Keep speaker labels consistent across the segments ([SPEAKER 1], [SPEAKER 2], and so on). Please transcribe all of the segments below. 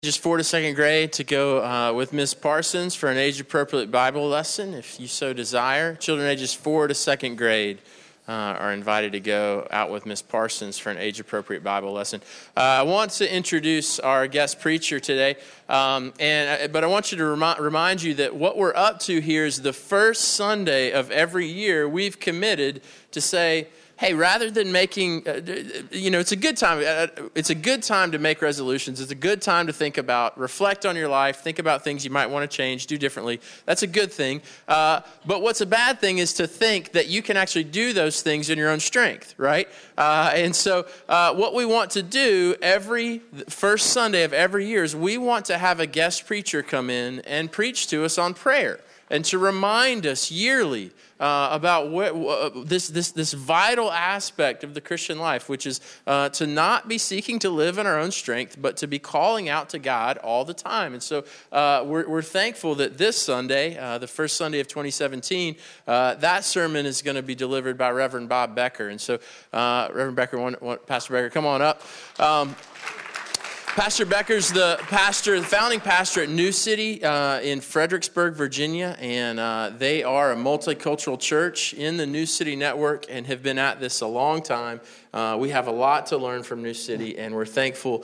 [SPEAKER 1] Just 4 to second grade to go with Ms. Parsons for an age-appropriate Bible lesson, if you so desire. Children ages 4 to second grade are invited to go out with Ms. Parsons for an age-appropriate Bible lesson. I want to introduce our guest preacher today, but I want you to remind you that what we're up to here is the first Sunday of every year we've committed to say, hey, rather than making, it's a good time. It's a good time to make resolutions. It's a good time to think about, reflect on your life, think about things you might want to change, do differently. That's a good thing. But what's a bad thing is to think that you can actually do those things in your own strength, right? And so what we want to do every first Sunday of every year is we want to have a guest preacher come in and preach to us on prayer and to remind us yearly about this vital aspect of the Christian life, which is to not be seeking to live in our own strength, but to be calling out to God all the time. And so we're thankful that this Sunday, the first Sunday of 2017, that sermon is going to be delivered by Reverend Bob Becker. And so, Reverend Becker, Pastor Becker, come on up. Pastor Becker's the founding pastor at New City in Fredericksburg, Virginia, and they are a multicultural church in the New City network and have been at this a long time. We have a lot to learn from New City, and we're thankful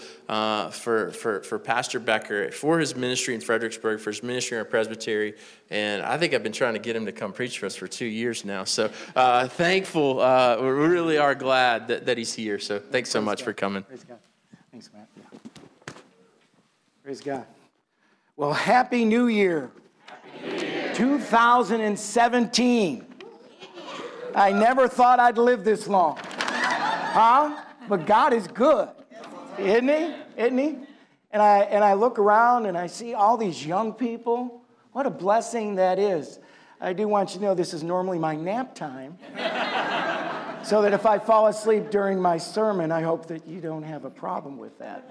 [SPEAKER 1] for Pastor Becker, for his ministry in Fredericksburg, for his ministry in our presbytery, and I think I've been trying to get him to come preach for us for 2 years now. So thankful. We really are glad that he's here. So thanks so much for coming.
[SPEAKER 2] Praise God. Thanks, Matt. Yeah. Praise God. Well, Happy New Year. Happy New Year. 2017. I never thought I'd live this long. Huh? But God is good. Isn't he? Isn't he? And I look around and I see all these young people. What a blessing that is. I do want you to know this is normally my nap time. So that if I fall asleep during my sermon, I hope that you don't have a problem with that.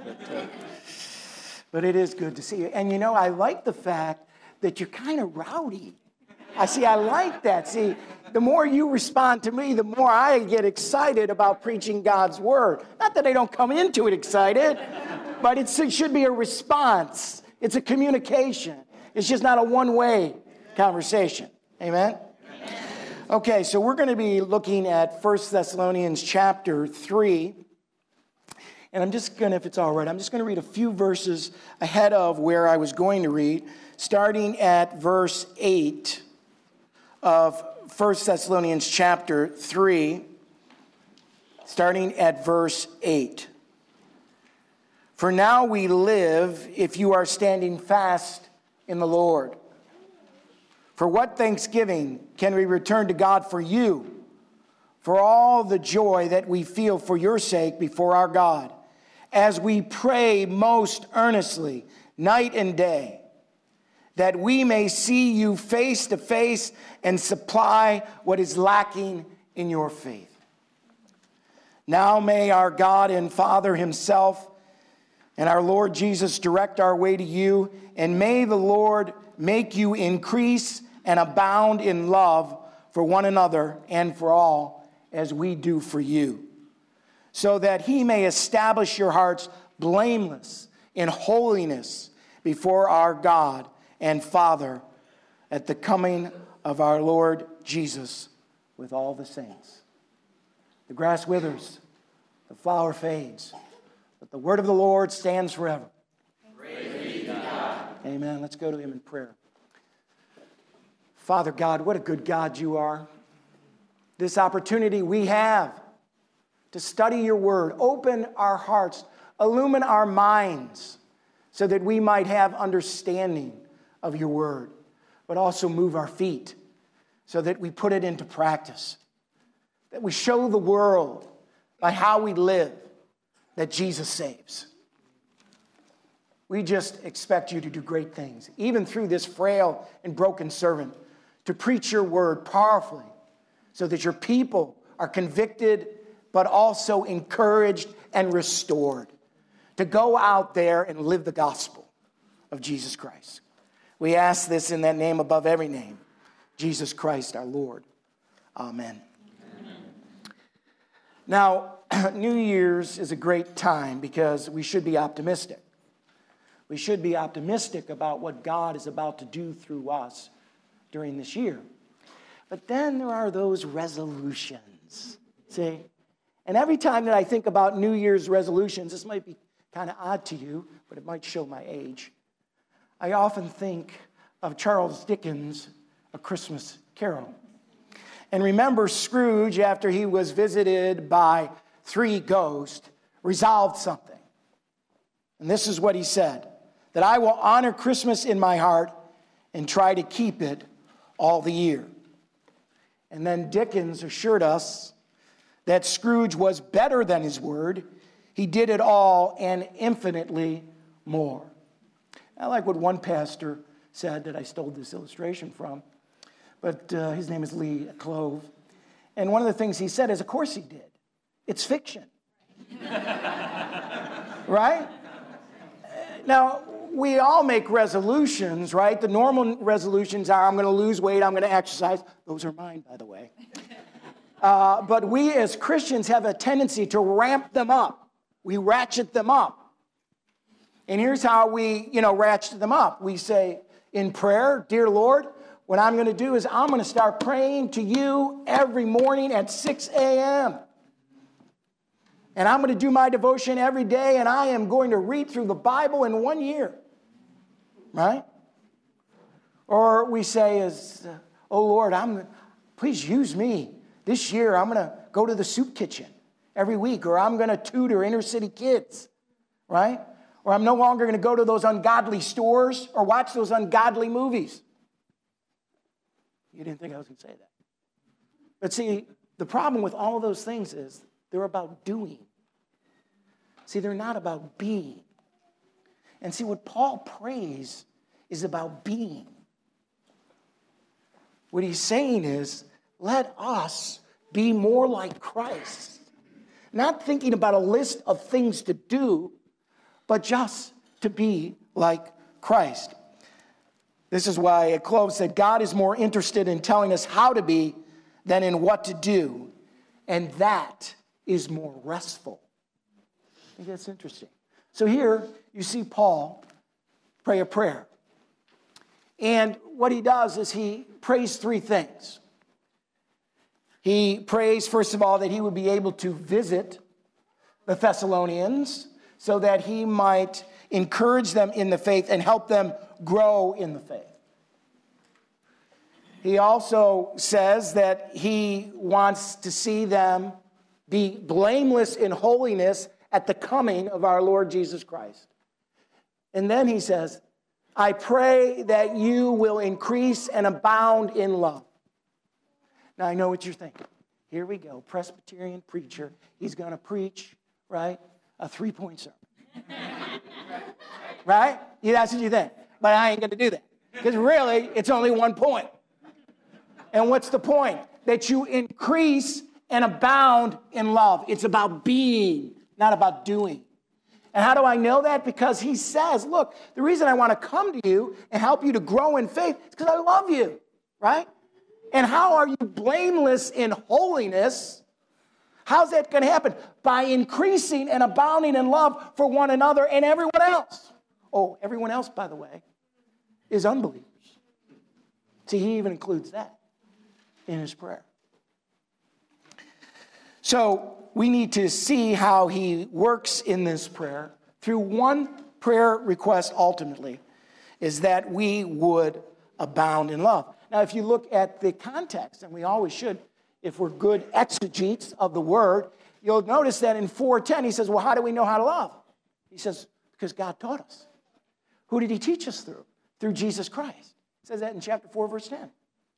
[SPEAKER 2] But it is good to see you. And I like the fact that you're kind of rowdy. I like that. See, the more you respond to me, the more I get excited about preaching God's word. Not that I don't come into it excited, but it should be a response. It's a communication. It's just not a one-way conversation. Amen? Okay, so we're going to be looking at 1 Thessalonians chapter 3. And I'm just going to, if it's all right, I'm just going to read a few verses ahead of where I was going to read, starting at verse 8 of 1 Thessalonians chapter 3, starting at verse 8. For now we live if you are standing fast in the Lord. For what thanksgiving can we return to God for you, for all the joy that we feel for your sake before our God, as we pray most earnestly, night and day, that we may see you face to face and supply what is lacking in your faith. Now may our God and Father himself and our Lord Jesus direct our way to you, and may the Lord make you increase and abound in love for one another and for all, as we do for you, so that he may establish your hearts blameless in holiness before our God and Father at the coming of our Lord Jesus with all the saints. The grass withers, the flower fades, but the word of the Lord stands forever. Praise be to God. Amen. Let's go to him in prayer. Father God, what a good God you are. This opportunity we have to study your word, open our hearts, illumine our minds so that we might have understanding of your word, but also move our feet so that we put it into practice, that we show the world by how we live that Jesus saves. We just expect you to do great things, even through this frail and broken servant, to preach your word powerfully so that your people are convicted but also encouraged and restored to go out there and live the gospel of Jesus Christ. We ask this in that name above every name, Jesus Christ our Lord. Amen. Now, New Year's is a great time because we should be optimistic. We should be optimistic about what God is about to do through us during this year. But then there are those resolutions, see? And every time that I think about New Year's resolutions, this might be kind of odd to you, but it might show my age. I often think of Charles Dickens' A Christmas Carol. And remember, Scrooge, after he was visited by 3 ghosts, resolved something. And this is what he said, that I will honor Christmas in my heart and try to keep it all the year. And then Dickens assured us that Scrooge was better than his word. He did it all and infinitely more. I like what one pastor said that I stole this illustration from, but his name is Lee Clove. And one of the things he said is, of course he did. It's fiction. Right? Now, we all make resolutions, right? The normal resolutions are, I'm going to lose weight, I'm going to exercise. Those are mine, by the way. But we as Christians have a tendency to ramp them up. We ratchet them up. And here's how we, ratchet them up. We say in prayer, dear Lord, what I'm going to do is I'm going to start praying to you every morning at 6 a.m. And I'm going to do my devotion every day, and I am going to read through the Bible in 1 year. Right? Or we say, oh Lord, please use me. This year I'm going to go to the soup kitchen every week, or I'm going to tutor inner city kids. Right? Or I'm no longer going to go to those ungodly stores or watch those ungodly movies. You didn't think I was going to say that. But see, the problem with all of those things is they're about doing. See, they're not about being. And see, what Paul prays is about being. What he's saying is, let us be more like Christ. Not thinking about a list of things to do, but just to be like Christ. This is why Clove said, God is more interested in telling us how to be than in what to do. And that is more restful. I think that's interesting. So here you see Paul pray a prayer. And what he does is he prays 3 things. He prays, first of all, that he would be able to visit the Thessalonians so that he might encourage them in the faith and help them grow in the faith. He also says that he wants to see them be blameless in holiness at the coming of our Lord Jesus Christ. And then he says, I pray that you will increase and abound in love. Now, I know what you're thinking. Here we go, Presbyterian preacher. He's going to preach, right, a 3-point sermon. Right? Yeah, that's what you think. But I ain't going to do that. Because really, it's only 1 point. And what's the point? That you increase and abound in love. It's about being, not about doing. And how do I know that? Because he says, look, the reason I want to come to you and help you to grow in faith is because I love you, right? And how are you blameless in holiness? How's that going to happen? By increasing and abounding in love for one another and everyone else. Oh, everyone else, by the way, is unbelievers. See, he even includes that in his prayer. So we need to see how he works in this prayer through one prayer request ultimately, is that we would abound in love. Now, if you look at the context, and we always should, if we're good exegetes of the word, you'll notice that in 4:10, he says, well, how do we know how to love? He says, because God taught us. Who did he teach us through? Through Jesus Christ. It says that in chapter 4, verse 10.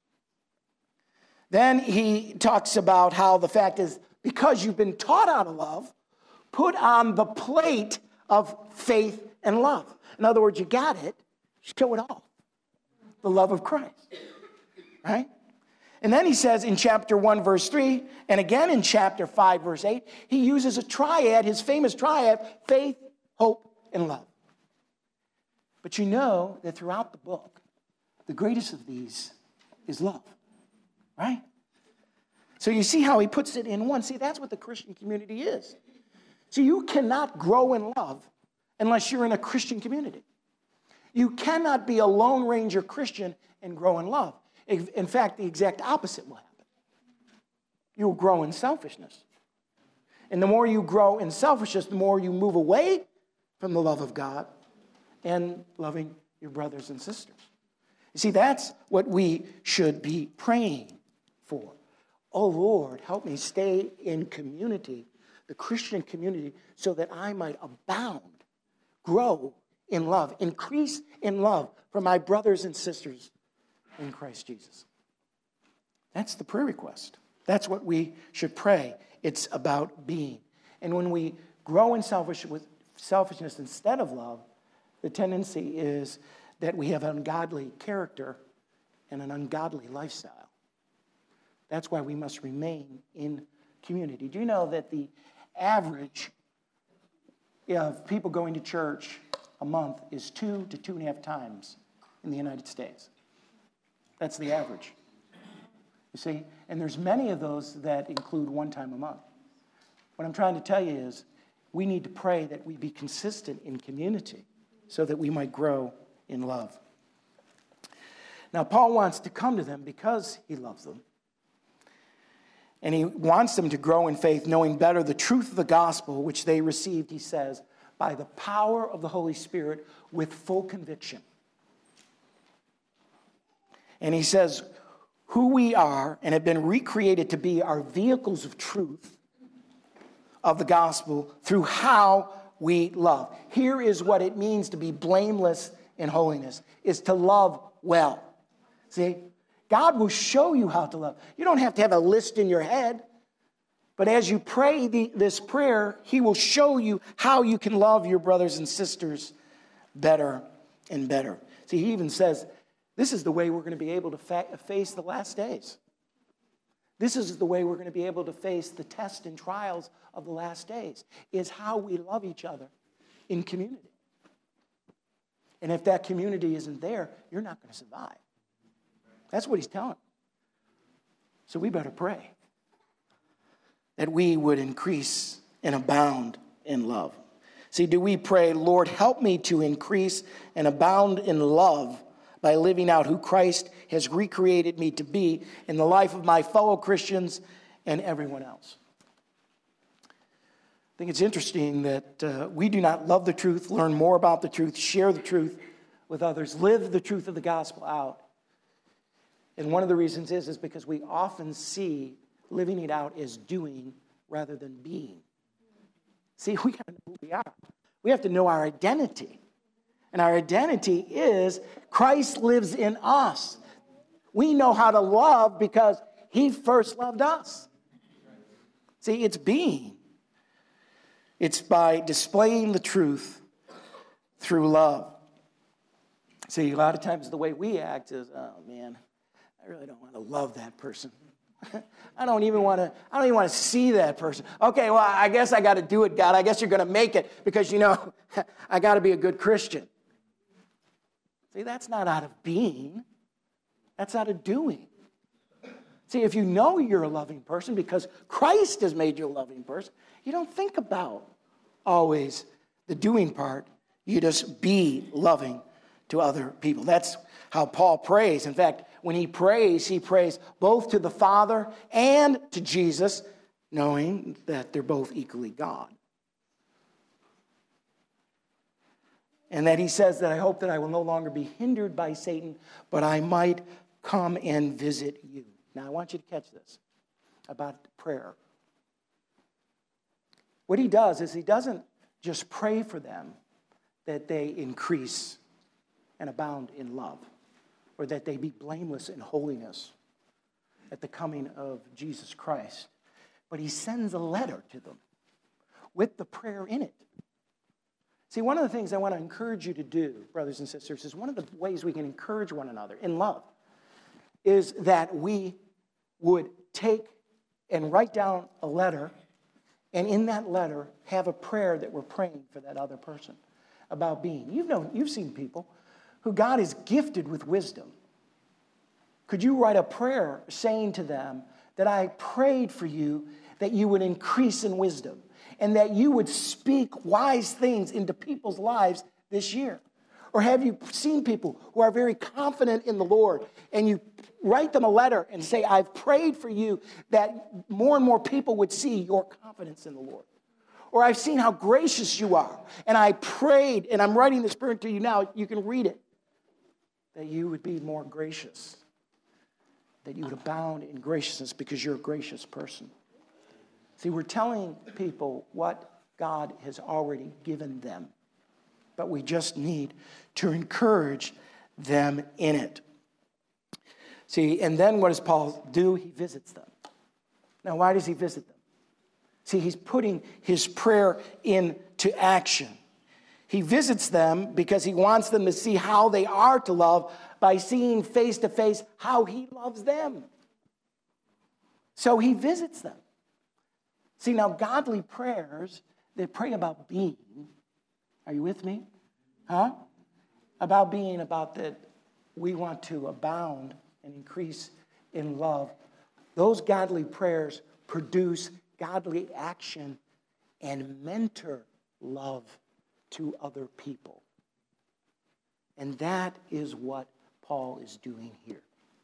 [SPEAKER 2] Then he talks about how the fact is, because you've been taught how to love, put on the plate of faith and love. In other words, you got it, show it off. The love of Christ. Right? And then he says in chapter 1, verse 3, and again in chapter 5, verse 8, he uses a triad, his famous triad, faith, hope, and love. But you know that throughout the book, the greatest of these is love. Right? So you see how he puts it in one. See, that's what the Christian community is. See, you cannot grow in love unless you're in a Christian community. You cannot be a Lone Ranger Christian and grow in love. In fact, the exact opposite will happen. You'll grow in selfishness. And the more you grow in selfishness, the more you move away from the love of God and loving your brothers and sisters. You see, that's what we should be praying for. Oh, Lord, help me stay in community, the Christian community, so that I might abound, grow in love, increase in love for my brothers and sisters in Christ Jesus. That's the prayer request. That's what we should pray. It's about being. And when we grow in selfishness instead of love, the tendency is that we have ungodly character and an ungodly lifestyle. That's why we must remain in community. Do you know that the average of people going to church a month is 2 to 2.5 times in the United States? That's the average. You see? And there's many of those that include 1 time a month. What I'm trying to tell you is we need to pray that we be consistent in community so that we might grow in love. Now, Paul wants to come to them because he loves them. And he wants them to grow in faith, knowing better the truth of the gospel, which they received, he says, by the power of the Holy Spirit with full conviction. And he says, who we are and have been recreated to be our vehicles of truth of the gospel through how we love. Here is what it means to be blameless in holiness, is to love well. See, God will show you how to love. You don't have to have a list in your head, but as you pray this prayer, he will show you how you can love your brothers and sisters better and better. See, he even says, this is the way we're going to be able to face the last days. This is the way we're going to be able to face the tests and trials of the last days, is how we love each other in community. And if that community isn't there, you're not going to survive. That's what he's telling. So we better pray that we would increase and abound in love. See, do we pray, Lord, help me to increase and abound in love by living out who Christ has recreated me to be in the life of my fellow Christians and everyone else? I think it's interesting that we do not love the truth, learn more about the truth, share the truth with others, live the truth of the gospel out. And one of the reasons is because we often see living it out as doing rather than being. See, we got to know who we are. We have to know our identity. And our identity is Christ lives in us. We know how to love because he first loved us. See, it's being. It's by displaying the truth through love. See, a lot of times the way we act is, oh man, I really don't want to love that person. I don't even want to see that person. Okay, well, I guess I got to do it, God. I guess you're going to make it because, I got to be a good Christian. See, that's not out of being. That's out of doing. See, if you know you're a loving person because Christ has made you a loving person, you don't think about always the doing part. You just be loving to other people. That's how Paul prays. In fact, when he prays both to the Father and to Jesus, knowing that they're both equally God. And that he says that I hope that I will no longer be hindered by Satan, but I might come and visit you. Now, I want you to catch this about prayer. What he does is he doesn't just pray for them that they increase and abound in love, or that they be blameless in holiness at the coming of Jesus Christ. But he sends a letter to them with the prayer in it. See, one of the things I want to encourage you to do, brothers and sisters, is one of the ways we can encourage one another in love is that we would take and write down a letter, and in that letter have a prayer that we're praying for that other person about being. You've seen people who God is gifted with wisdom. Could you write a prayer saying to them that I prayed for you that you would increase in wisdom and that you would speak wise things into people's lives this year? Or have you seen people who are very confident in the Lord and you write them a letter and say, I've prayed for you that more and more people would see your confidence in the Lord? Or I've seen how gracious you are, and I prayed, and I'm writing this prayer to you now, you can read it, that you would be more gracious, that you would abound in graciousness because you're a gracious person. See, we're telling people what God has already given them, but we just need to encourage them in it. See, and then what does Paul do? He visits them. Now, why does he visit them? See, he's putting his prayer into action. He visits them because he wants them to see how they are to love by seeing face to face how he loves them. So he visits them. See, now godly prayers, they pray about being. Are you with me? Huh? About being, about that we want to abound and increase in love. Those godly prayers produce godly action and mentor love to other people. And that is what Paul is doing here.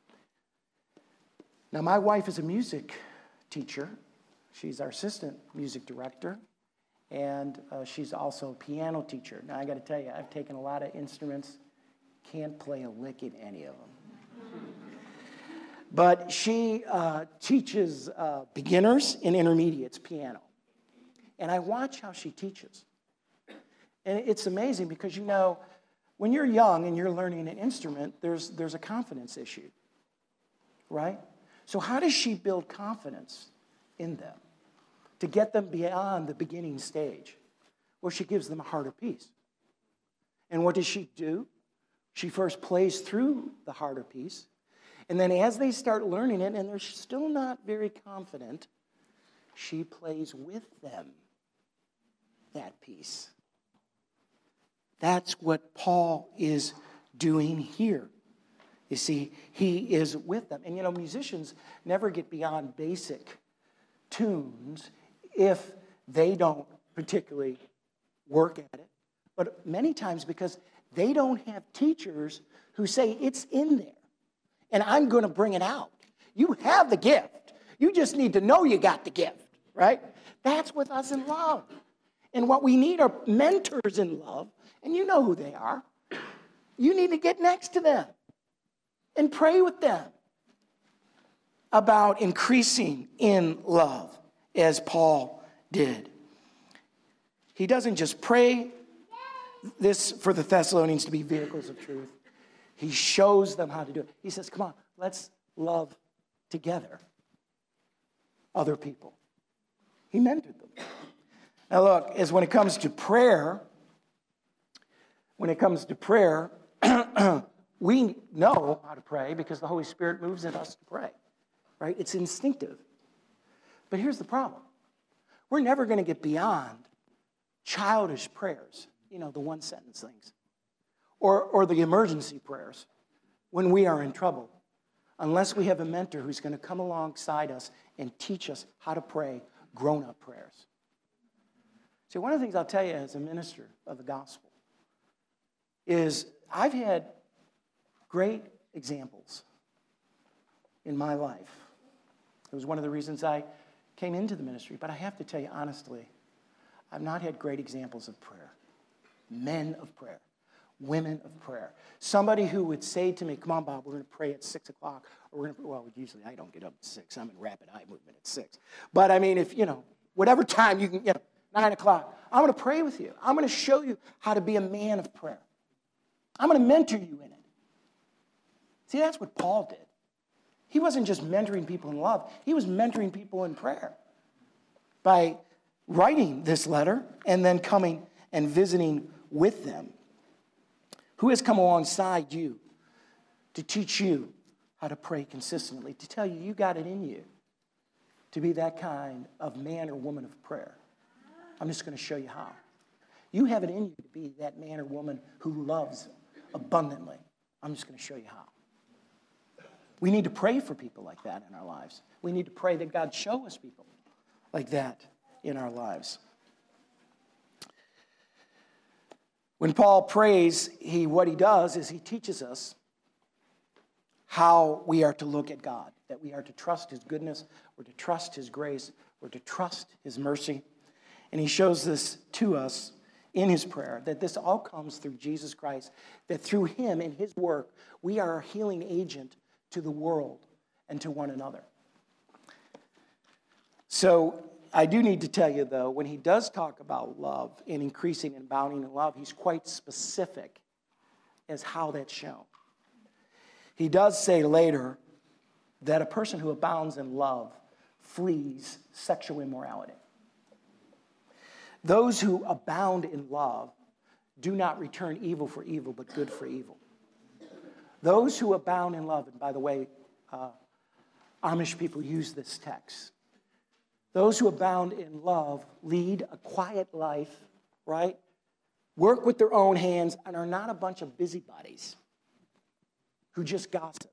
[SPEAKER 2] Now, my wife is a music teacher. She's our assistant music director. And she's also a piano teacher. Now, I got to tell you, I've taken a lot of instruments. Can't play a lick in any of them. But she teaches beginners and intermediates piano. And I watch how she teaches. And it's amazing because, you know, when you're young and you're learning an instrument, there's a confidence issue, right? So how does she build confidence in them to get them beyond the beginning stage? Well, she gives them a harder piece. And what does she do? She first plays through the harder piece. And then as they start learning it, and they're still not very confident, she plays with them that piece. That's what Paul is doing here. You see, he is with them. And you know, musicians never get beyond basic tunes if they don't particularly work at it. But many times because they don't have teachers who say it's in there. And I'm going to bring it out. You have the gift. You just need to know you got the gift, right? That's with us in love. And what we need are mentors in love, and you know who they are. You need to get next to them and pray with them about increasing in love, as Paul did. He doesn't just pray this for the Thessalonians to be vehicles of truth. He shows them how to do it. He says, come on, let's love together other people. He mentored them. Now look, as when it comes to prayer, we know how to pray because the Holy Spirit moves in us to pray, right? It's instinctive. But here's the problem. We're never going to get beyond childish prayers, you know, the one-sentence things. Or the emergency prayers when we are in trouble, unless we have a mentor who's going to come alongside us and teach us how to pray grown-up prayers. See, one of the things I'll tell you as a minister of the gospel is I've had great examples in my life. It was one of the reasons I came into the ministry, but I have to tell you honestly, I've not had great examples of prayer, men of prayer. Women of prayer. Somebody who would say to me, come on, Bob, we're going to pray at 6 o'clock. Or we're going to, well, usually I don't get up at 6. I'm in rapid eye movement at 6. But I mean, if, you know, whatever time you can, 9 o'clock, I'm going to pray with you. I'm going to show you how to be a man of prayer. I'm going to mentor you in it. See, that's what Paul did. He wasn't just mentoring people in love. He was mentoring people in prayer by writing this letter and then coming and visiting with them. Who has come alongside you to teach you how to pray consistently, to tell you you got it in you to be that kind of man or woman of prayer? I'm just going to show you how. You have it in you to be that man or woman who loves abundantly. I'm just going to show you how. We need to pray for people like that in our lives. We need to pray that God show us people like that in our lives. When Paul prays, what he does is he teaches us how we are to look at God, that we are to trust his goodness, we're to trust his grace, we're to trust his mercy. And he shows this to us in his prayer, that this all comes through Jesus Christ, that through him and his work, we are a healing agent to the world and to one another. So I do need to tell you, though, when he does talk about love and increasing and abounding in love, he's quite specific as how that's shown. He does say later that a person who abounds in love flees sexual immorality. Those who abound in love do not return evil for evil, but good for evil. Those who abound in love, and by the way, Amish people use this text. Those who abound in love lead a quiet life, right? Work with their own hands and are not a bunch of busybodies who just gossip.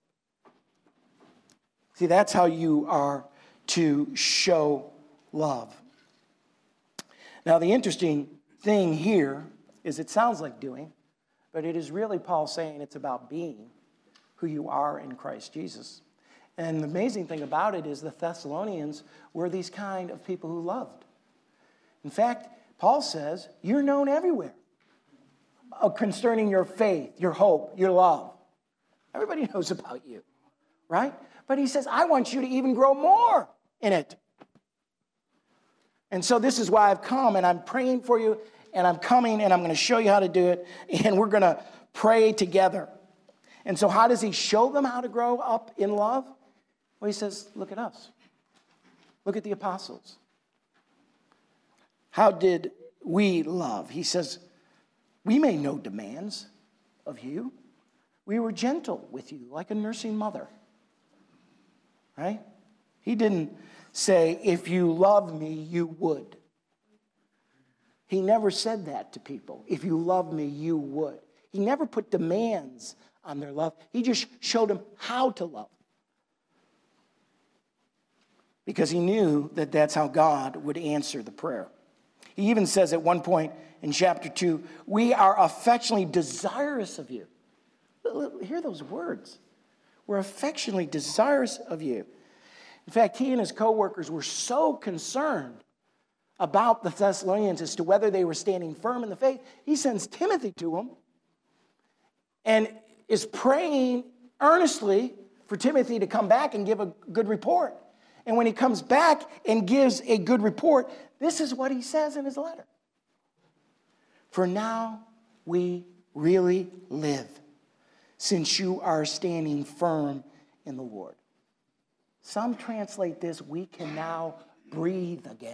[SPEAKER 2] See, that's how you are to show love. Now, the interesting thing here is it sounds like doing, but it is really Paul saying it's about being who you are in Christ Jesus. And the amazing thing about it is the Thessalonians were these kind of people who loved. In fact, Paul says, you're known everywhere concerning your faith, your hope, your love. Everybody knows about you, right? But he says, I want you to even grow more in it. And so this is why I've come, and I'm praying for you, and I'm coming, and I'm going to show you how to do it, and we're going to pray together. And so how does he show them how to grow up in love? Well, he says, look at us. Look at the apostles. How did we love? He says, we made no demands of you. We were gentle with you, like a nursing mother. Right? He didn't say, if you love me, you would. He never said that to people. If you love me, you would. He never put demands on their love. He just showed them how to love. Because he knew that that's how God would answer the prayer. He even says at one point in chapter 2, we are affectionately desirous of you. Hear those words. We're affectionately desirous of you. In fact, he and his co-workers were so concerned about the Thessalonians as to whether they were standing firm in the faith. He sends Timothy to them and is praying earnestly for Timothy to come back and give a good report. And when he comes back and gives a good report, this is what he says in his letter. For now we really live, since you are standing firm in the Lord. Some translate this, we can now breathe again.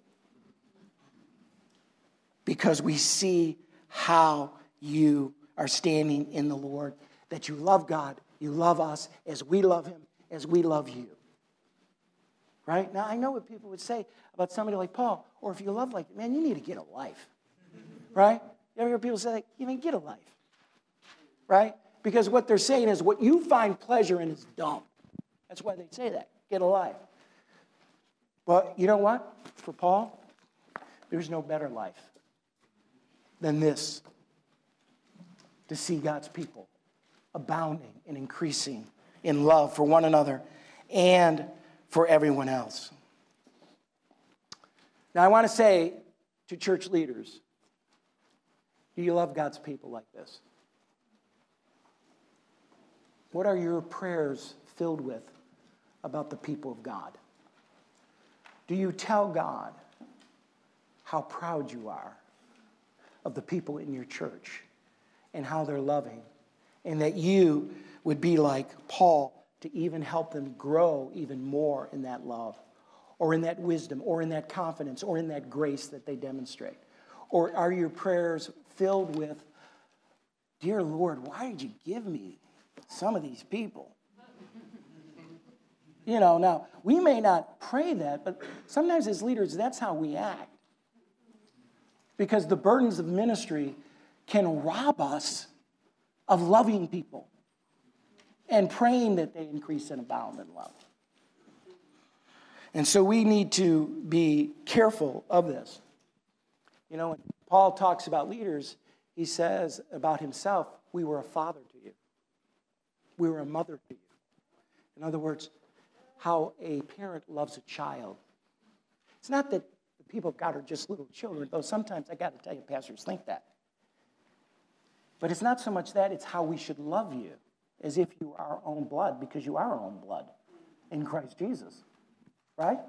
[SPEAKER 2] Because we see how you are standing in the Lord, that you love God, you love us as we love him, as we love you. Right? Now, I know what people would say about somebody like Paul, or if you love like, man, you need to get a life. Right? You ever hear people say, you mean get a life? Right? Because what they're saying is what you find pleasure in is dumb. That's why they say that. Get a life. But you know what? For Paul, there's no better life than this. To see God's people abounding and increasing in love for one another and for everyone else. Now, I want to say to church leaders, do you love God's people like this? What are your prayers filled with about the people of God? Do you tell God how proud you are of the people in your church and how they're loving, and that you would be like Paul to even help them grow even more in that love, or in that wisdom, or in that confidence, or in that grace that they demonstrate? Or are your prayers filled with, dear Lord, why did you give me some of these people? You know, now, we may not pray that, but sometimes as leaders, that's how we act. Because the burdens of ministry can rob us of loving people and praying that they increase and abound in love. And so we need to be careful of this. You know, when Paul talks about leaders, he says about himself, we were a father to you. We were a mother to you. In other words, how a parent loves a child. It's not that the people of God are just little children, though sometimes I got to tell you, pastors think that. But it's not so much that, it's how we should love you, as if you are our own blood, because you are our own blood in Christ Jesus, right?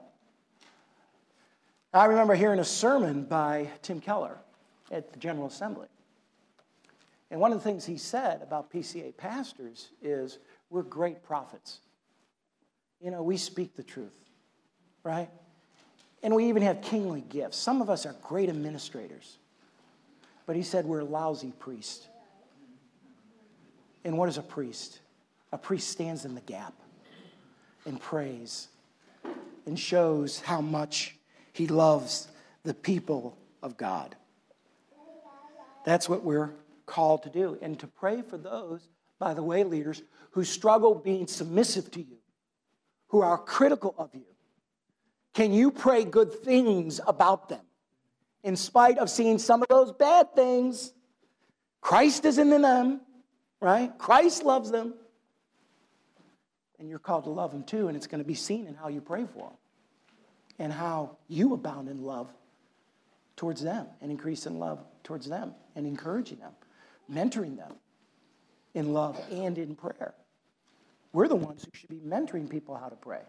[SPEAKER 2] I remember hearing a sermon by Tim Keller at the General Assembly. And one of the things he said about PCA pastors is, we're great prophets. You know, we speak the truth, right? And we even have kingly gifts. Some of us are great administrators. But he said we're lousy priests. And what is a priest? A priest stands in the gap and prays and shows how much he loves the people of God. That's what we're called to do. And to pray for those, by the way, leaders, who struggle being submissive to you, who are critical of you. Can you pray good things about them? In spite of seeing some of those bad things, Christ is in them, right? Christ loves them. And you're called to love them too, and it's going to be seen in how you pray for them and how you abound in love towards them and increase in love towards them and encouraging them, mentoring them in love and in prayer. We're the ones who should be mentoring people how to pray.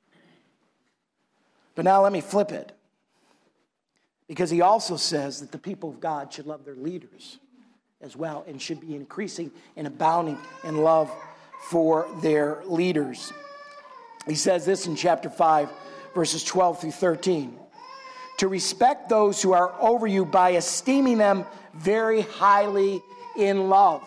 [SPEAKER 2] But now let me flip it. Because he also says that the people of God should love their leaders as well and should be increasing and abounding in love for their leaders. He says this in chapter 5, verses 12 through 13. To respect those who are over you by esteeming them very highly in love.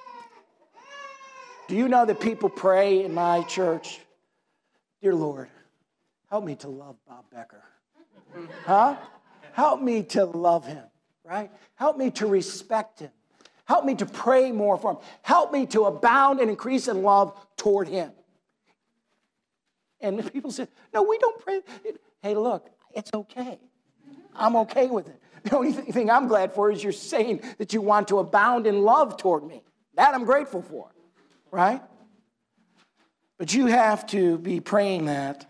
[SPEAKER 2] Do you know that people pray in my church, dear Lord, help me to love Bob Becker. Huh? Help me to love him, right? Help me to respect him. Help me to pray more for him. Help me to abound and increase in love toward him. And people say, no, we don't pray. Hey, look, it's okay. I'm okay with it. The only thing I'm glad for is you're saying that you want to abound in love toward me. That I'm grateful for, right? But you have to be praying that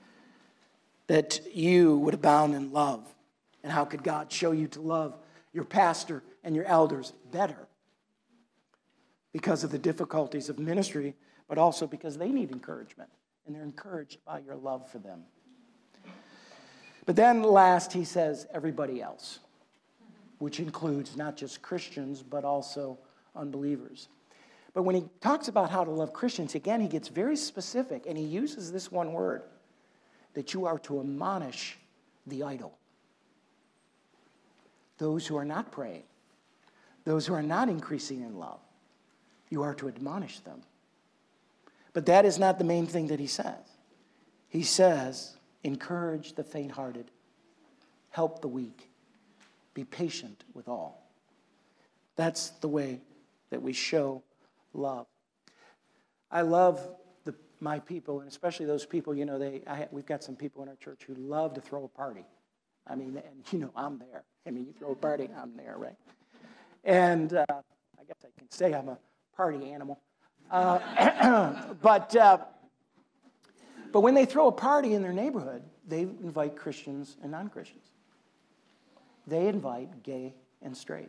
[SPEAKER 2] you would abound in love. And how could God show you to love your pastor and your elders better? Because of the difficulties of ministry, but also because they need encouragement. And they're encouraged by your love for them. But then last, he says, everybody else, which includes not just Christians, but also unbelievers. But when he talks about how to love Christians, again, he gets very specific, and he uses this one word, that you are to admonish the idle. Those who are not praying, those who are not increasing in love, you are to admonish them. But that is not the main thing that he says. He says, encourage the faint-hearted, help the weak, be patient with all. That's the way that we show love. I love my people, and especially those people, you know, we've got some people in our church who love to throw a party. I mean, and you know, I'm there. I mean, you throw a party, I'm there, right? And I guess I can say I'm a party animal. But when they throw a party in their neighborhood, they invite Christians and non-Christians. They invite gay and straight.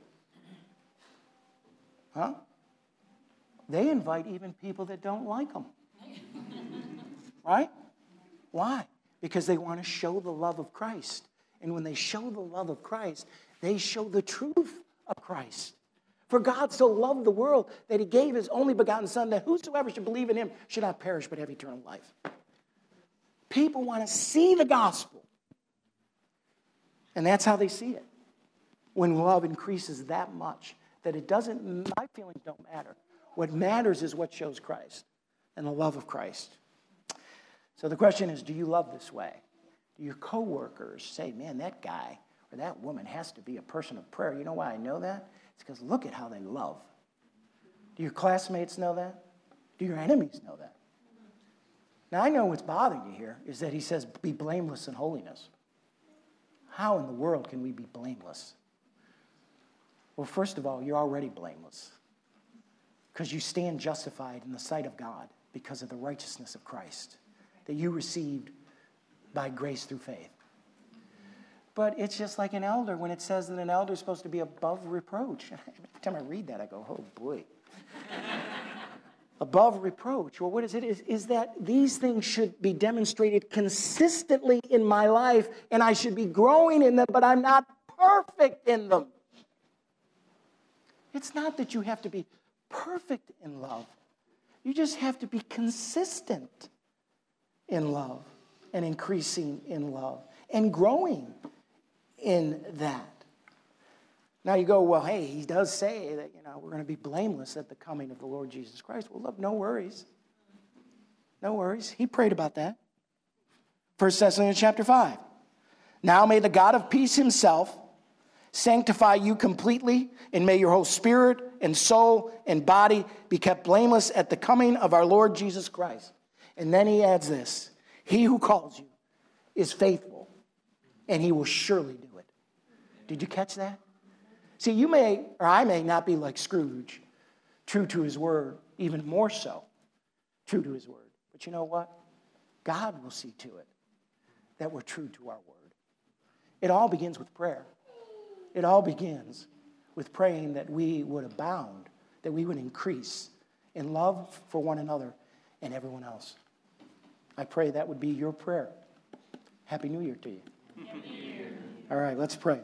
[SPEAKER 2] Huh? They invite even people that don't like them. Right? Why? Because they want to show the love of Christ. And when they show the love of Christ, they show the truth of Christ. For God so loved the world that he gave his only begotten Son, that whosoever should believe in him should not perish but have eternal life. People want to see the gospel. And that's how they see it. When love increases that much, that it doesn't, my feelings don't matter. What matters is what shows Christ and the love of Christ. So the question is, do you love this way? Do your coworkers say, man, that guy or that woman has to be a person of prayer? You know why I know that? It's because look at how they love. Do your classmates know that? Do your enemies know that? Now, I know what's bothering you here is that he says, be blameless in holiness. How in the world can we be blameless? Well, first of all, you're already blameless because you stand justified in the sight of God because of the righteousness of Christ that you received by grace through faith. But it's just like an elder when it says that an elder is supposed to be above reproach. Every time I read that, I go, oh boy. Above reproach. Well, what is it? Is that these things should be demonstrated consistently in my life, and I should be growing in them, but I'm not perfect in them. It's not that you have to be perfect in love. You just have to be consistent in love and increasing in love and growing in that. Now you go, well, hey, he does say that, we're going to be blameless at the coming of the Lord Jesus Christ. Well, look, no worries. No worries. He prayed about that. 1 Thessalonians chapter 5. Now may the God of peace himself sanctify you completely, and may your whole spirit and soul and body be kept blameless at the coming of our Lord Jesus Christ. And then he adds this: he who calls you is faithful, and he will surely do it. Did you catch that? See, you may, or I may not be like Scrooge, true to his word, even more so, true to his word. But you know what? God will see to it that we're true to our word. It all begins with prayer. It all begins with praying that we would abound, that we would increase in love for one another and everyone else. I pray that would be your prayer. Happy New Year to you. Happy New Year. All right, let's pray.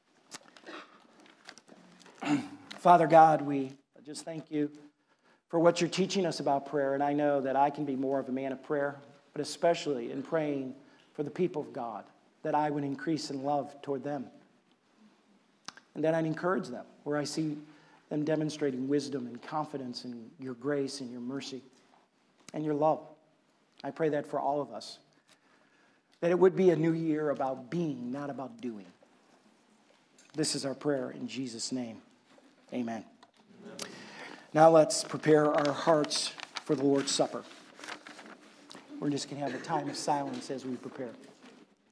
[SPEAKER 2] Father God, we just thank you for what you're teaching us about prayer. And I know that I can be more of a man of prayer, but especially in praying for the people of God, that I would increase in love toward them. And that I'd encourage them where I see them demonstrating wisdom and confidence in your grace and your mercy and your love. I pray that for all of us, that it would be a new year about being, not about doing. This is our prayer in Jesus' name. Amen. Now let's prepare our hearts for the Lord's Supper. We're just going to have a time of silence as we prepare.